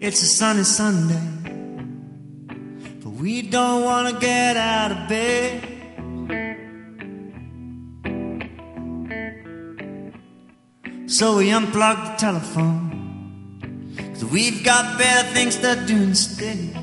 It's a sunny Sunday, but we don't want to get out of bed. So we unplug the telephone, 'cause we've got better things to do instead.